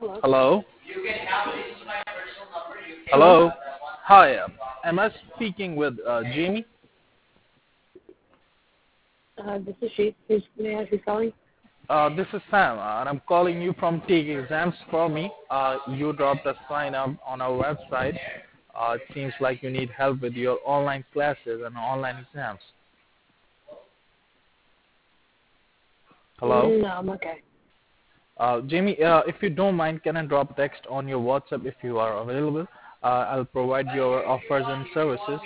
Hello. Hello. Hello. Hello. Hi. Am I speaking with Jamie? This is she. May I ask who's calling? This is Sam, and I'm calling you from Take Exams for Me. You dropped a sign up on our website. It seems like you need help with your online classes and online exams. Hello. No, I'm okay. Jamie, if you don't mind, can I drop text on your WhatsApp if you are available? I'll provide your offers and services